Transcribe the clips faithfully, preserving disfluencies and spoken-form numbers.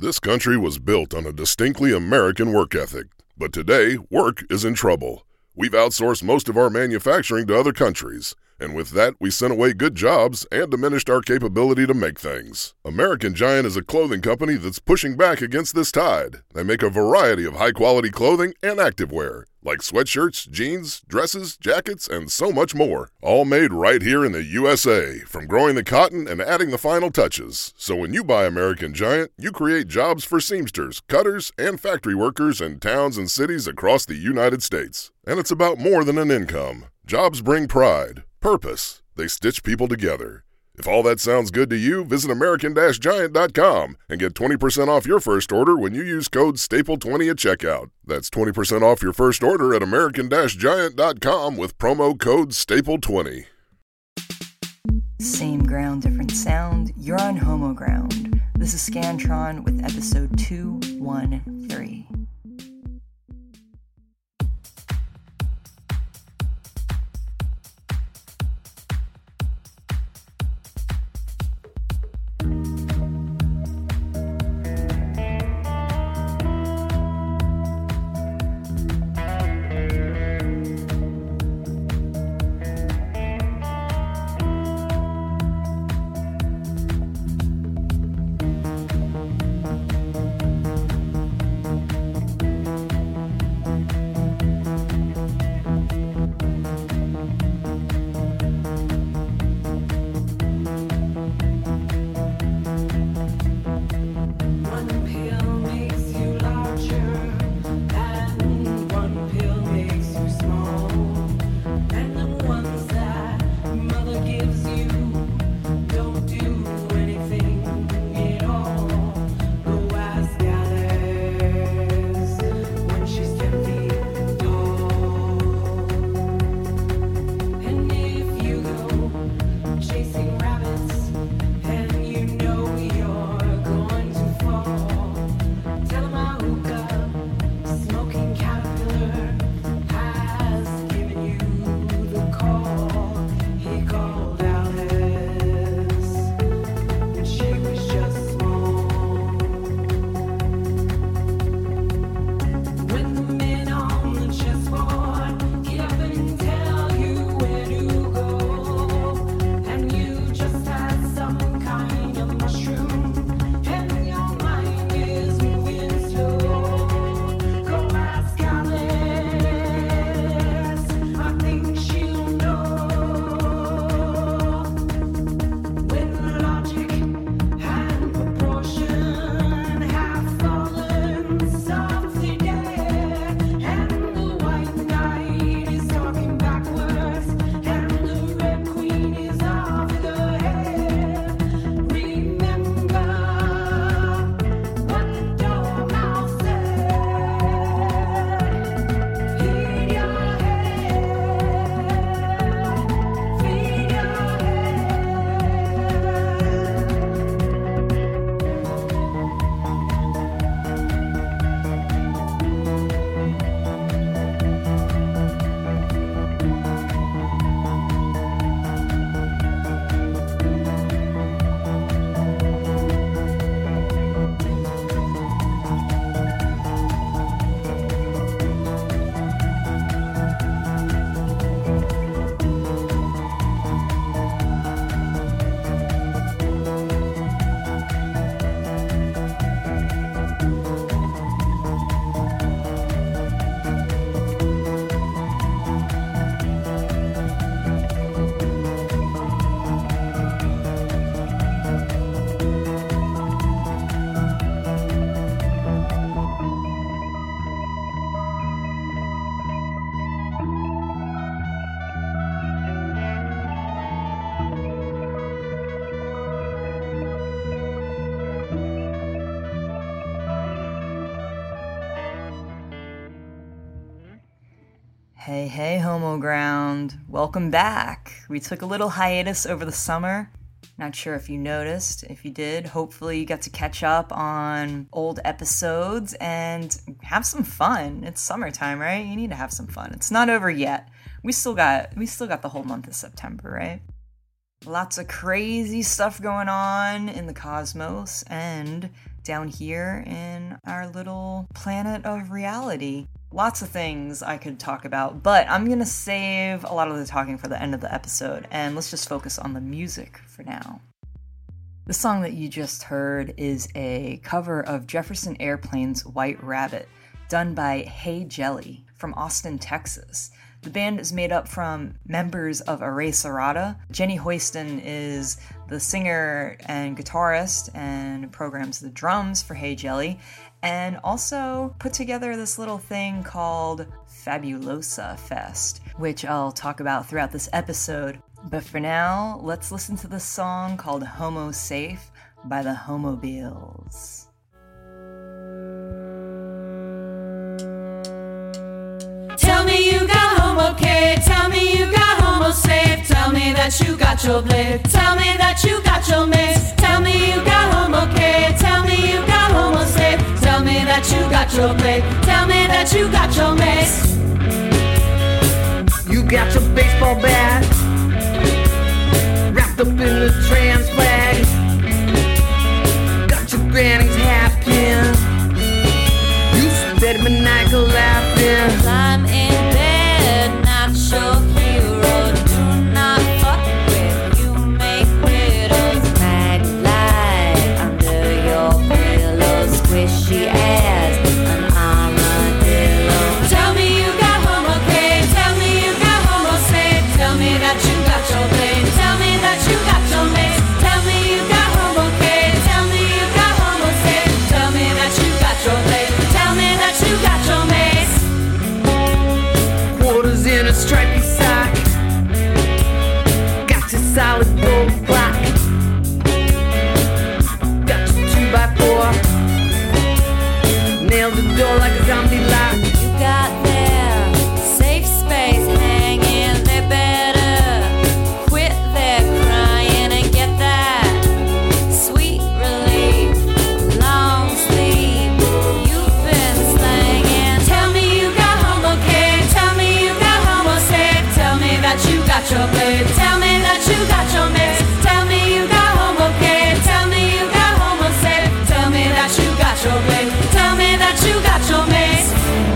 This country was built on a distinctly American work ethic, but today, work is in trouble. We've outsourced most of our manufacturing to other countries, and with that, we sent away good jobs and diminished our capability to make things. American Giant is a clothing company that's pushing back against this tide. They make a variety of high-quality clothing and activewear, like sweatshirts, jeans, dresses, jackets, and so much more. All made right here in the U S A, from growing the cotton and adding the final touches. So when you buy American Giant, you create jobs for seamsters, cutters, and factory workers in towns and cities across the United States. And it's about more than an income. Jobs bring pride, purpose. They stitch people together. If all that sounds good to you, visit American Giant dot com and get twenty percent off your first order when you use code staple twenty at checkout. That's twenty percent off your first order at American Giant dot com with promo code staple twenty. Same ground, different sound. You're on Homo Ground. This is Scantron with episode two thirteen. Hey, hey, Homo Ground. Welcome back. We took a little hiatus over the summer. Not sure if you noticed. If you did, hopefully you got to catch up on old episodes and have some fun. It's summertime, right? You need to have some fun. It's not over yet. We still got we still got the whole month of September, right? Lots of crazy stuff going on in the cosmos, and down here in our little planet of reality. Lots of things I could talk about, but I'm gonna save a lot of the talking for the end of the episode, and let's just focus on the music for now. The song that you just heard is a cover of Jefferson Airplane's White Rabbit, done by Hey Jelly from Austin, Texas. The band is made up from members of Array Serrata. Jenny Hoyston is the singer and guitarist and programs the drums for Hey Jelly, and also put together this little thing called Fabulosa Fest, which I'll talk about throughout this episode. But for now, let's listen to this song called Homo Safe by the Homobiles. Tell me you got home okay, tell me you got homo safe, tell me that you got your blade, tell me that you got your mace, tell me you got home okay, tell me you got homo safe, tell me that you got your blade, tell me that you got your mace. You got your baseball bat wrapped up in the trans flag, got your granny's hat pin, you steady maniacal laughing. I'm in bed, not your hero. Do not fuck with you, make riddles. Night light under your pillow, squishy as an armadillo. Tell me you got home okay, tell me you got homo safe, tell me that you got your blade, tell me that you got your mace, tell me you got home okay, tell me you got homo safe, tell me that you got your blade, tell me that you got your mace. Quarters in a stripy sock, got your solid gold block, got your two by four, nailed the door like a zombie lock. You got their safe space hanging, they better quit their crying and get that sweet relief, long sleep you've been slanging. Tell me you got home okay, tell me you got homo safe, tell me that you got your blade, tell me that you got your mace, tell me you got home okay, tell me you got homo safe, tell me that you got your blade, tell me that you got your mace.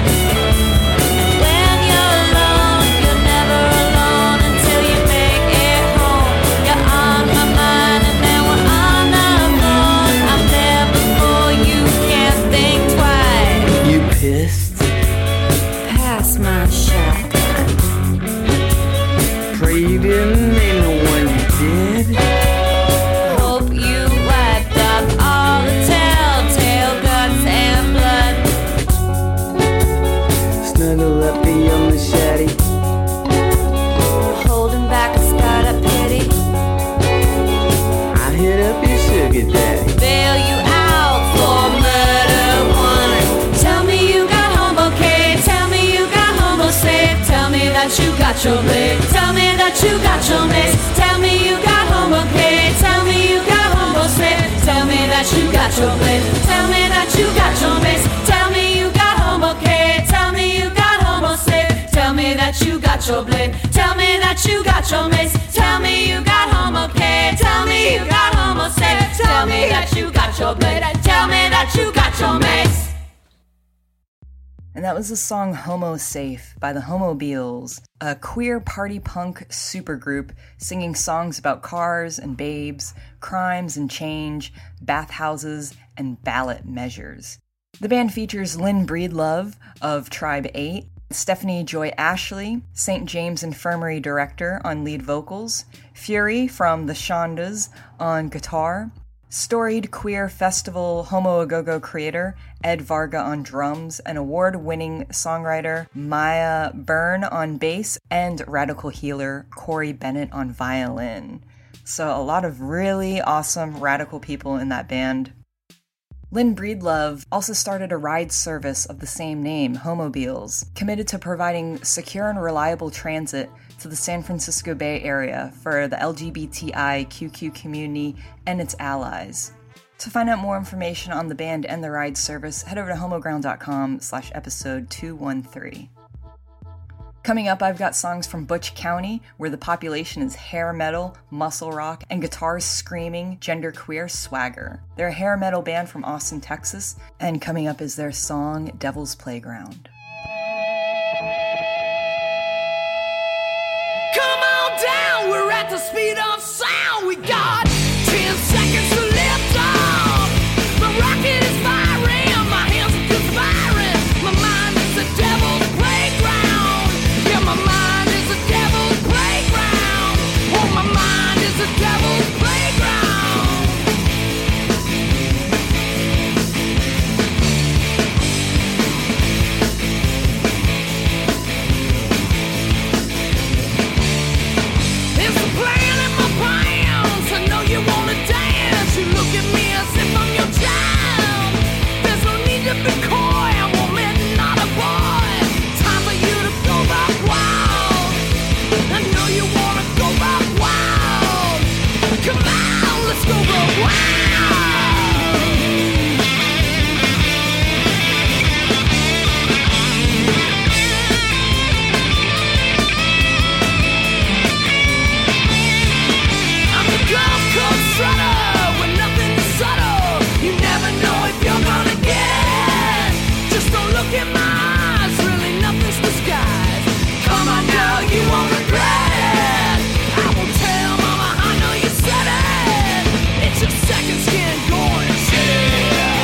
When you're alone, you're never alone until you make it home. You're on my mind and then we're on the phone. I'm there before you can't think twice. You pissed? Pass my shotgun. Pray you didn't name the one you did. Hope you wiped up all the telltale guts and blood. Snuggle up to your machete, Holding back a spot of pity. I hit up your sugar daddy. Bail you out for murder one. Tell me you got home okay, tell me you got homo safe, tell me that you got your blade, tell me that you got your mace, tell me you got home okay, tell me you got homo safe, tell me that you got your blade, tell me that you got your mace, tell me you got home okay, tell me you got homo safe, tell me that you got your blade, tell me that you got your mace, tell me you got home okay, tell me you got homo safe, tell me that you got your blade, tell me that you got your mace. And that was the song Homo Safe by the Homobiles, a queer party punk supergroup singing songs about cars and babes, crimes and change, bathhouses, and ballot measures. The band features Lynn Breedlove of Tribe eight, Stephanie Joy Ashley, Saint James Infirmary director on lead vocals, Fury from the Shondas on guitar, storied queer festival Homo A Go-Go creator Ed Varga on drums, and award-winning songwriter Maya Byrne on bass, and radical healer Corey Bennett on violin. So a lot of really awesome radical people in that band. Lynn Breedlove also started a ride service of the same name, Homobiles, committed to providing secure and reliable transit to the San Francisco Bay Area for the L G B T I Q Q community and its allies. To find out more information on the band and the ride service, head over to homoground.com slash episode two one three. Coming up, I've got songs from Butch County, where the population is hair metal, muscle rock, and guitars screaming genderqueer swagger. They're a hair metal band from Austin, Texas, and coming up is their song Devil's Playground. Come on down, we're at the speed of sound. We got ten seconds to lift off. The rocket is firing, my hands are conspiring. My mind is the devil's playground. Yeah, my mind is the devil's playground. Oh, my mind is the devil's playground. It's the plan in my pants. I know you wanna dance. You look at me as if I'm your child. There's no need to be coy. I'm a woman, not a boy. Time for you to go back wild. I know you wanna go back wild. Come on, let's go back wild. I'm the Gulf Coast strutter with nothing subtle. You never know if you're gonna get it. Just don't look in my eyes, really nothing's disguised. Come on girl, you won't regret it. I will tell mama I know you said it. It's your second skin going shit.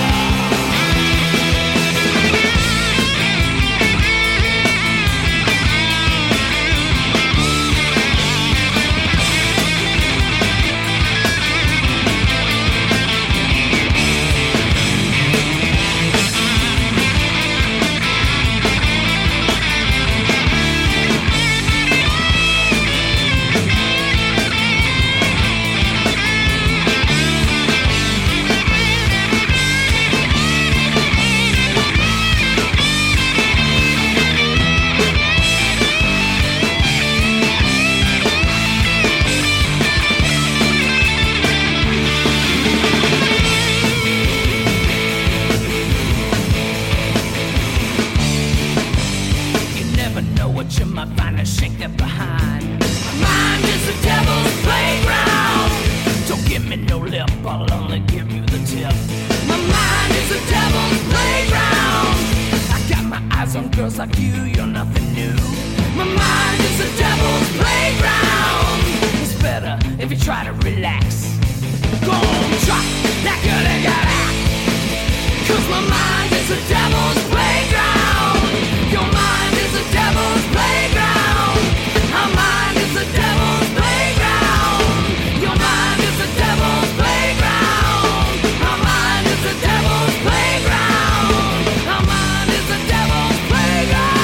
You never know what you might find and shake that behind. My mind is the devil's playground. Don't give me no lip, I'll only give you the tip. My mind is the devil's playground. I got my eyes on girls like you, you're nothing new. My mind is the devil's playground. It's better if you try to relax. Go on, try that girl ain't got act. Cause my mind is the devil's playground. Your mind is the devil's playground. Our mind is the devil's playground. Your mind is the devil's playground. Our mind is the devil's playground. Our mind is the devil's playground.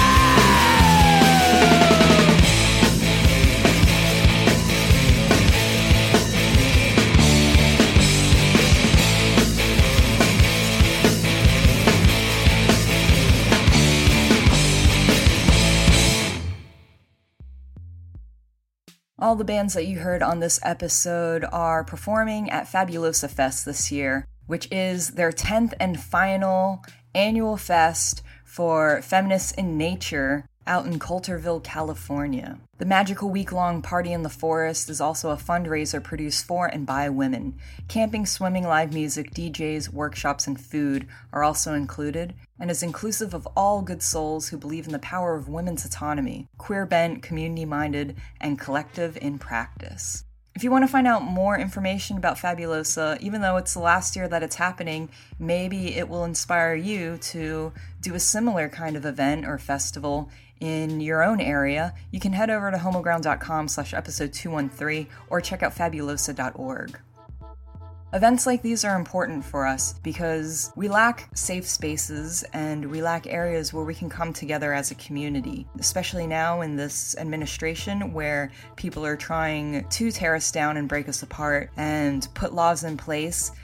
All the bands that you heard on this episode are performing at Fabulosa Fest this year, which is their tenth and final annual fest for Feminists in Nature out in Coulterville, California. The magical week-long Party in the Forest is also a fundraiser produced for and by women. Camping, swimming, live music, D Js, workshops, and food are also included, and is inclusive of all good souls who believe in the power of women's autonomy, queer-bent, community-minded, and collective in practice. If you want to find out more information about Fabulosa, even though it's the last year that it's happening, maybe it will inspire you to do a similar kind of event or festival in your own area. You can head over to homoground.com slash episode 213 or check out fabulosa dot org. Events like these are important for us because we lack safe spaces and we lack areas where we can come together as a community, especially now in this administration where people are trying to tear us down and break us apart and put laws in place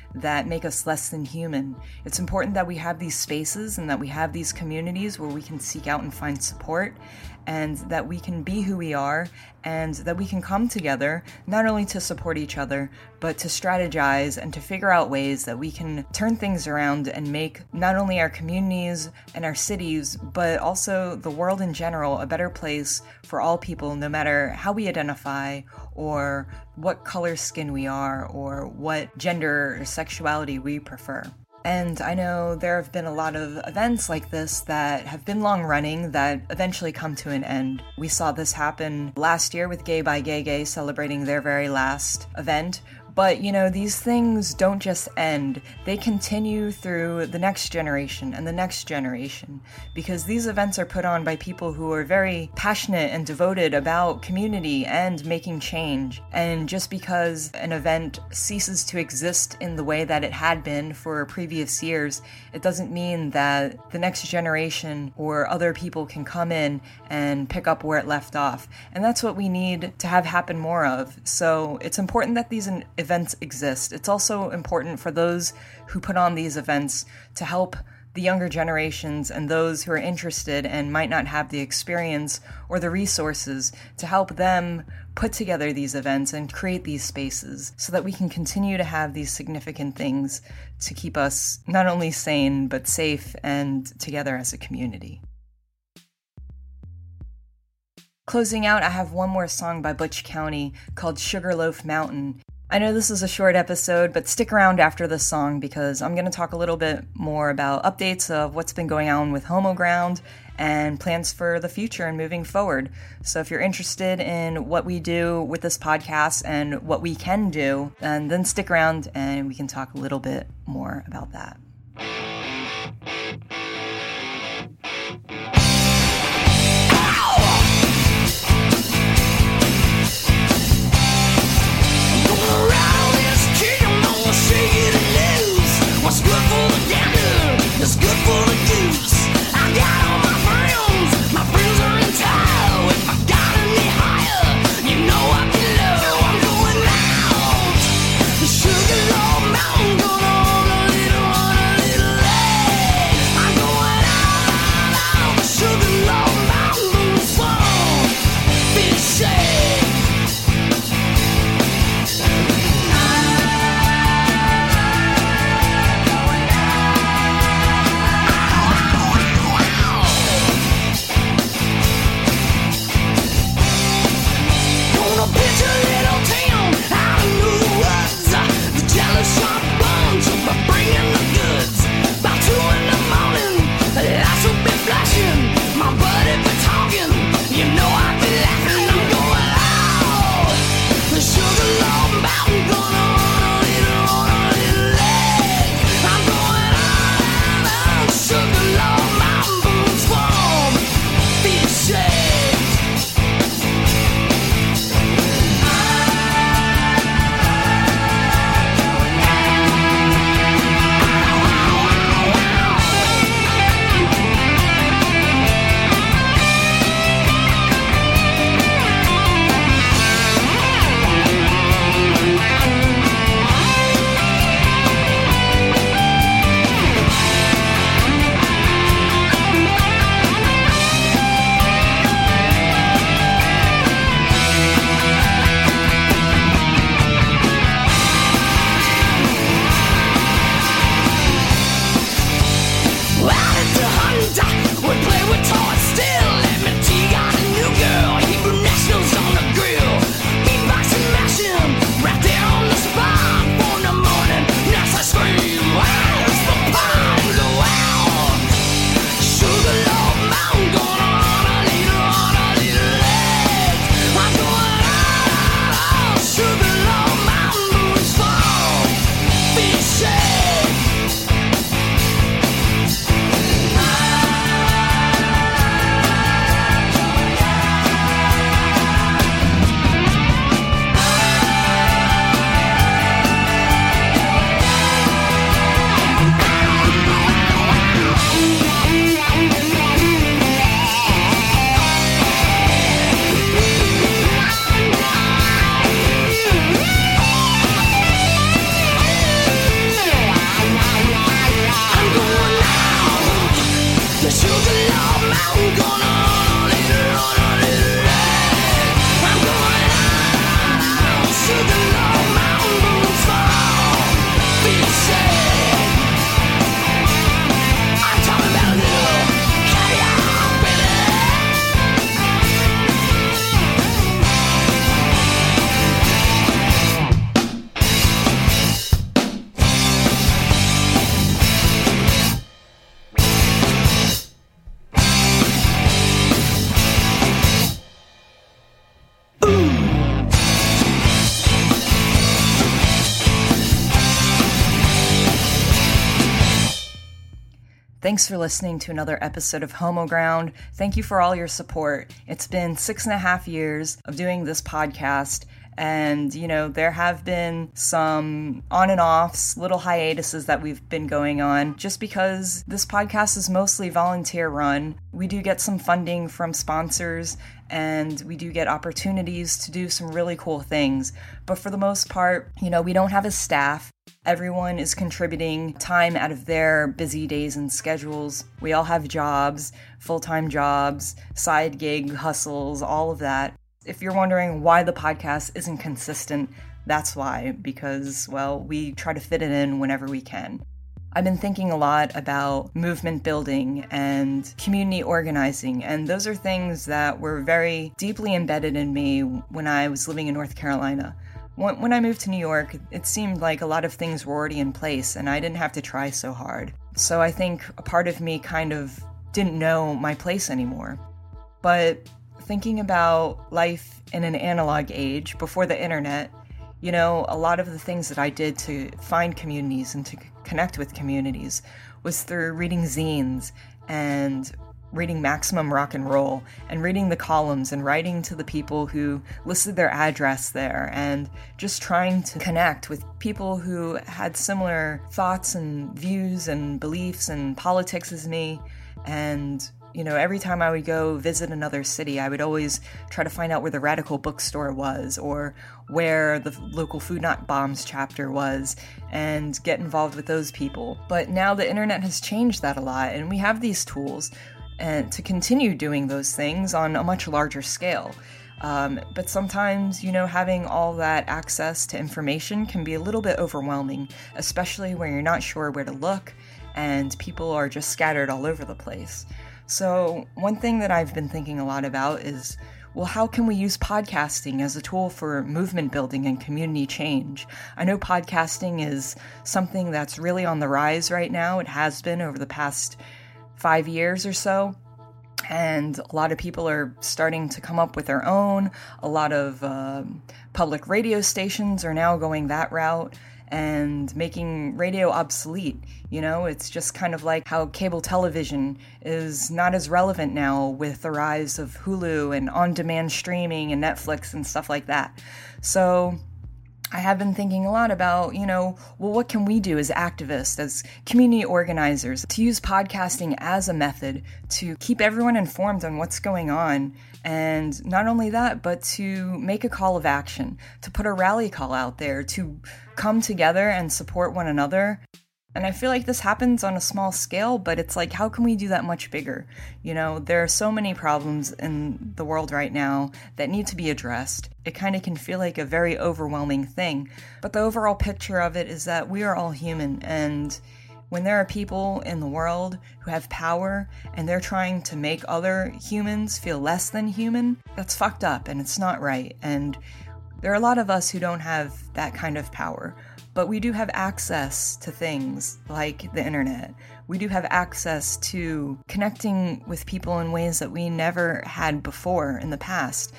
that make us less than human. It's important that we have these spaces and that we have these communities where we can seek out and find support, and that we can be who we are, and that we can come together not only to support each other, but to strategize and to figure out ways that we can turn things around and make not only our communities and our cities, but also the world in general a better place for all people, no matter how we identify or what color skin we are or what gender or sexuality we prefer. And I know there have been a lot of events like this that have been long running that eventually come to an end. We saw this happen last year with Gay by Gay Gay celebrating their very last event. But, you know, these things don't just end. They continue through the next generation and the next generation, because these events are put on by people who are very passionate and devoted about community and making change. And just because an event ceases to exist in the way that it had been for previous years, it doesn't mean that the next generation or other people can come in and pick up where it left off. And that's what we need to have happen more of. So it's important that these events exist. It's also important for those who put on these events to help the younger generations and those who are interested and might not have the experience or the resources to help them put together these events and create these spaces so that we can continue to have these significant things to keep us not only sane but safe and together as a community. Closing out, I have one more song by Butch County called Sugarloaf Mountain. I know this is a short episode, but stick around after this song because I'm going to talk a little bit more about updates of what's been going on with Homo Ground and plans for the future and moving forward. So if you're interested in what we do with this podcast and what we can do, and then stick around and we can talk a little bit more about that. What's good for the gander is good for the goose. I got all my friends, my friends are in tow. If I got any higher, you know I can low. I'm going out the Sugarloaf Mountain, gonna hold a little one Thanks for listening to another episode of Homo Ground. Thank you for all your support. It's been six and a half years of doing this podcast, and, you know, there have been some on and offs, little hiatuses that we've been going on, just because this podcast is mostly volunteer run. We do get some funding from sponsors, and we do get opportunities to do some really cool things. But for the most part, you know, we don't have a staff. Everyone is contributing time out of their busy days and schedules. We all have jobs, full-time jobs, side gig hustles, all of that. If you're wondering why the podcast isn't consistent, that's why, because, well, we try to fit it in whenever we can. I've been thinking a lot about movement building and community organizing, and those are things that were very deeply embedded in me when I was living in North Carolina. When I moved to New York, it seemed like a lot of things were already in place, and I didn't have to try so hard. So I think a part of me kind of didn't know my place anymore. But thinking about life in an analog age before the internet, you know, a lot of the things that I did to find communities and to connect with communities was through reading zines and reading Maximum Rock and Roll and reading the columns and writing to the people who listed their address there and just trying to connect with people who had similar thoughts and views and beliefs and politics as me. And you know, every time I would go visit another city, I would always try to find out where the Radical bookstore was or where the local Food Not Bombs chapter was and get involved with those people. But now the internet has changed that a lot, and we have these tools and to continue doing those things on a much larger scale. Um, but sometimes, you know, having all that access to information can be a little bit overwhelming, especially when you're not sure where to look and people are just scattered all over the place. So one thing that I've been thinking a lot about is, well, how can we use podcasting as a tool for movement building and community change? I know podcasting is something that's really on the rise right now. It has been over the past five years or so. And a lot of people are starting to come up with their own. A lot of um, public radio stations are now going that route and making radio obsolete. You know, it's just kind of like how cable television is not as relevant now with the rise of Hulu and on-demand streaming and Netflix and stuff like that. So I have been thinking a lot about, you know, well, what can we do as activists, as community organizers, to use podcasting as a method to keep everyone informed on what's going on. And not only that, but to make a call of action, to put a rally call out there, to come together and support one another. And I feel like this happens on a small scale, but it's like, how can we do that much bigger? You know, there are so many problems in the world right now that need to be addressed. It kind of can feel like a very overwhelming thing. But the overall picture of it is that we are all human, and when there are people in the world who have power and they're trying to make other humans feel less than human, that's fucked up and it's not right. And there are a lot of us who don't have that kind of power, but we do have access to things like the internet. We do have access to connecting with people in ways that we never had before in the past.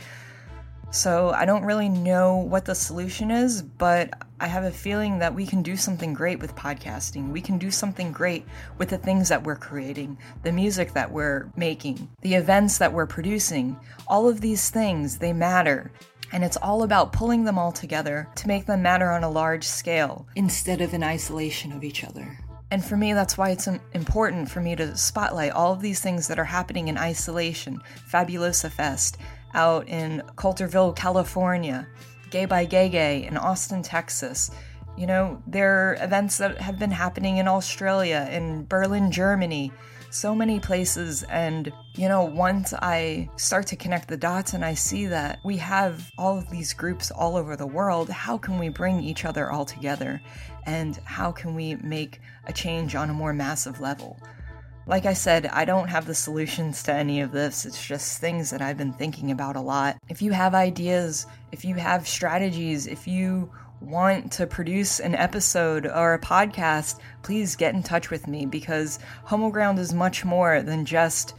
So I don't really know what the solution is, but I have a feeling that we can do something great with podcasting. We can do something great with the things that we're creating, the music that we're making, the events that we're producing. All of these things, they matter. And it's all about pulling them all together to make them matter on a large scale instead of in isolation of each other. And for me, that's why it's important for me to spotlight all of these things that are happening in isolation. Fabulosa Fest out in Coulterville, California, Gay by Gay Gay in Austin, Texas. You know, there are events that have been happening in Australia, in Berlin, Germany, so many places. And, you know, once I start to connect the dots and I see that we have all of these groups all over the world, how can we bring each other all together? And how can we make a change on a more massive level? Like I said, I don't have the solutions to any of this. It's just things that I've been thinking about a lot. If you have ideas, if you have strategies, if you want to produce an episode or a podcast, please get in touch with me, because Homo Ground is much more than just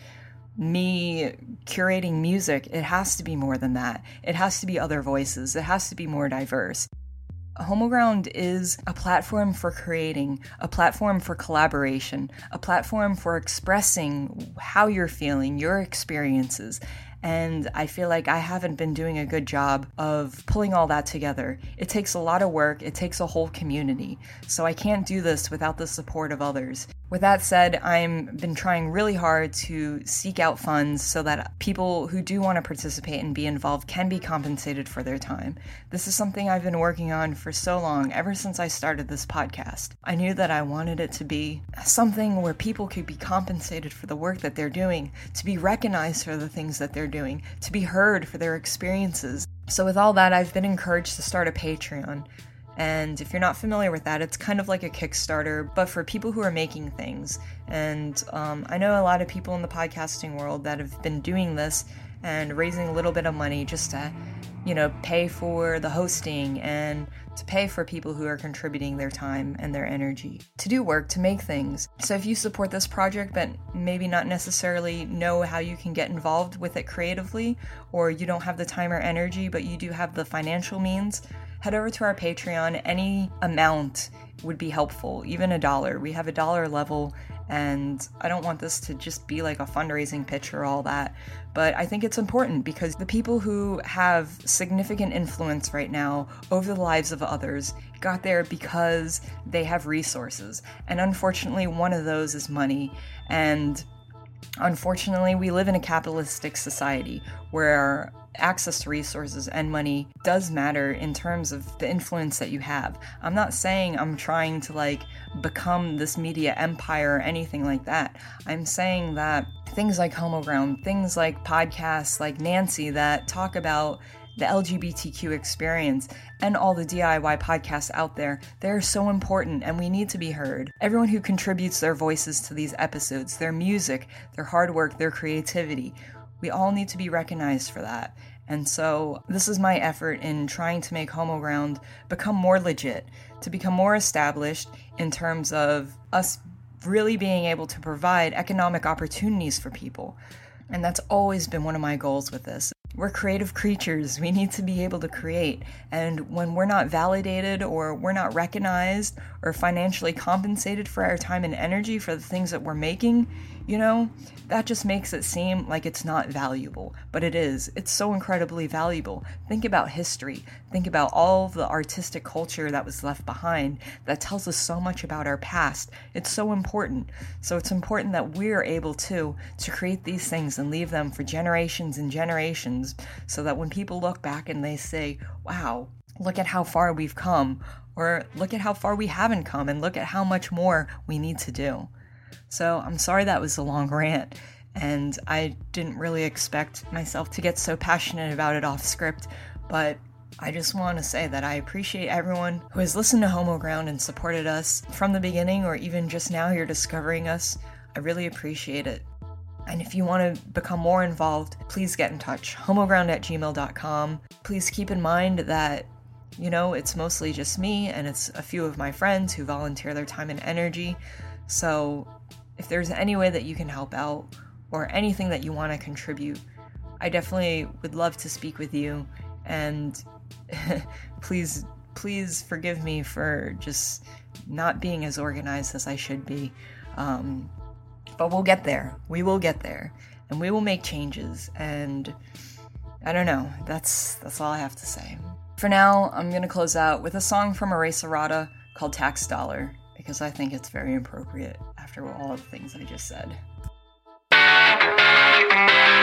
me curating music. It has to be more than that. It has to be other voices. It has to be more diverse. Homoground is a platform for creating, a platform for collaboration, a platform for expressing how you're feeling, your experiences. And I feel like I haven't been doing a good job of pulling all that together. It takes a lot of work. It takes a whole community. So I can't do this without the support of others. With that said, I've been trying really hard to seek out funds so that people who do want to participate and be involved can be compensated for their time. This is something I've been working on for so long, ever since I started this podcast. I knew that I wanted it to be something where people could be compensated for the work that they're doing, to be recognized for the things that they're doing, to be heard for their experiences. So with all that, I've been encouraged to start a Patreon. And if you're not familiar with that, it's kind of like a Kickstarter, but for people who are making things. And um, I know a lot of people in the podcasting world that have been doing this and raising a little bit of money just to, you know, pay for the hosting and to pay for people who are contributing their time and their energy to do work, to make things. So if you support this project but maybe not necessarily know how you can get involved with it creatively, or you don't have the time or energy but you do have the financial means, head over to our Patreon. Any amount would be helpful, even a dollar. We have a dollar level, and I don't want this to just be like a fundraising pitch or all that, but I think it's important because the people who have significant influence right now over the lives of others got there because they have resources, and unfortunately one of those is money. And unfortunately, we live in a capitalistic society where access to resources and money does matter in terms of the influence that you have. I'm not saying I'm trying to like become this media empire or anything like that. I'm saying that things like Homoground, things like podcasts like Nancy that talk about the L G B T Q experience, and all the D I Y podcasts out there, they're so important and we need to be heard. Everyone who contributes their voices to these episodes, their music, their hard work, their creativity, we all need to be recognized for that. And so this is my effort in trying to make Homoground become more legit, to become more established in terms of us really being able to provide economic opportunities for people. And that's always been one of my goals with this. We're creative creatures. We need to be able to create. And when we're not validated or we're not recognized or financially compensated for our time and energy for the things that we're making, you know, that just makes it seem like it's not valuable. But it is. It's so incredibly valuable. Think about history. Think about all the artistic culture that was left behind that tells us so much about our past. It's so important. So it's important that we're able to, to create these things and leave them for generations and generations, so that when people look back and they say, wow, look at how far we've come, or look at how far we haven't come, and look at how much more we need to do. So I'm sorry that was a long rant, and I didn't really expect myself to get so passionate about it off script, but I just want to say that I appreciate everyone who has listened to Homoground and supported us from the beginning, or even just now you're discovering us. I really appreciate it. And if you want to become more involved, please get in touch. homoground at gmail dot com. Please keep in mind that, you know, it's mostly just me and it's a few of my friends who volunteer their time and energy. So if there's any way that you can help out or anything that you want to contribute, I definitely would love to speak with you. And please, please forgive me for just not being as organized as I should be. Um, But we'll get there. We will get there. And we will make changes. And I don't know. That's that's all I have to say. For now, I'm going to close out with a song from Erase Errata called Tax Dollar, because I think it's very appropriate after all the things I just said.